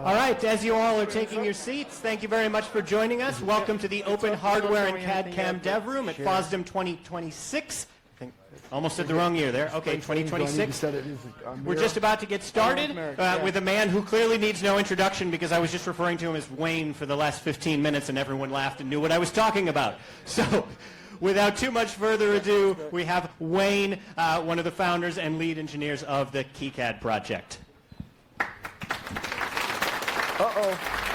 All right, as you all are taking your seats, thank you very much for joining us. Welcome to the Open Hardware and CAD/CAM Dev Room at FOSDEM 2026. I think almost said the wrong year there. Okay, 2026. We're just about to get started with a man who clearly needs no introduction because I was just referring to him as Wayne for the last 15 minutes and everyone laughed and knew what I was talking about. So, without too much further ado, we have Wayne, one of the founders and lead engineers of the KiCad project. Uh-oh.